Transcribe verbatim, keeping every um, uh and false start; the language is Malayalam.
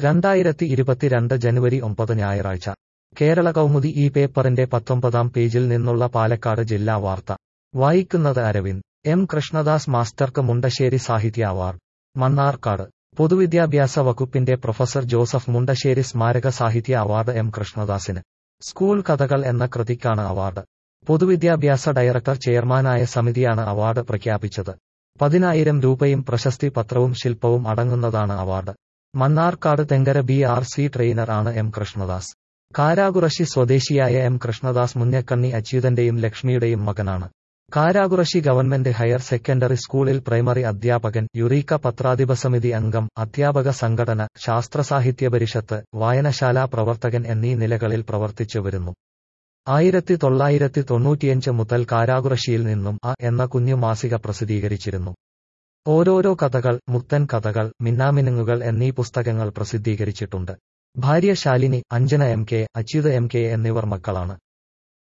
രണ്ടായിരത്തി ഇരുപത്തിരണ്ട് ജനുവരി ഒമ്പത് ഞായറാഴ്ച കേരള കൗമുദി ഈ പേപ്പറിന്റെ പത്തൊമ്പതാം പേജിൽ നിന്നുള്ള പാലക്കാട് ജില്ലാ വാർത്ത വായിക്കുന്നത് അരവിന്ദ്. എം കൃഷ്ണദാസ് മാസ്റ്റർക്ക് മുണ്ടശ്ശേരി സാഹിത്യ അവാർഡ്. മണ്ണാർക്കാട് പൊതുവിദ്യാഭ്യാസ വകുപ്പിന്റെ പ്രൊഫസർ ജോസഫ് മുണ്ടശ്ശേരി സ്മാരക സാഹിത്യ അവാർഡ് എം കൃഷ്ണദാസിന്. സ്കൂൾ കഥകൾ എന്ന കൃതിക്കാണ് അവാർഡ്. പൊതുവിദ്യാഭ്യാസ ഡയറക്ടർ ചെയർമാനായ സമിതിയാണ് അവാർഡ് പ്രഖ്യാപിച്ചത്. പതിനായിരം രൂപയും പ്രശസ്തി പത്രവും ശില്പവും അടങ്ങുന്നതാണ് award. Mannarkkad Thenkara B R C trainer ആണ് എം കൃഷ്ണദാസ്. കാരാകുറശ്ശി സ്വദേശിയായ എം കൃഷ്ണദാസ് മുന്നക്കണ്ണി അച്യുതന്റെയും ലക്ഷ്മിയുടെയും മകനാണ്. കാരാകുറശ്ശി ഗവൺമെന്റ് ഹയർ സെക്കൻഡറി സ്കൂളിൽ പ്രൈമറി അധ്യാപകൻ, യുറീക്ക പത്രാധിപസമിതി അംഗം, അധ്യാപക സംഘടന, ശാസ്ത്രസാഹിത്യ പരിഷത്ത്, വായനശാലാ പ്രവർത്തകൻ എന്നീ നിലകളിൽ പ്രവർത്തിച്ചു വരുന്നു. ആയിരത്തി തൊള്ളായിരത്തി തൊണ്ണൂറ്റിയഞ്ച് മുതൽ കാരാകുറശ്ശിയിൽ നിന്നും അ എന്ന കുഞ്ഞു മാസിക പ്രസിദ്ധീകരിച്ചിരുന്നു. ഓരോരോ കഥകൾ, മുത്തൻ കഥകൾ, മിന്നാമിനുങ്ങുകൾ എന്നീ പുസ്തകങ്ങൾ പ്രസിദ്ധീകരിച്ചിട്ടുണ്ട്. ഭാര്യ Shalini, Anjana M K, Achyutha M K എന്നിവർ മക്കളാണ്.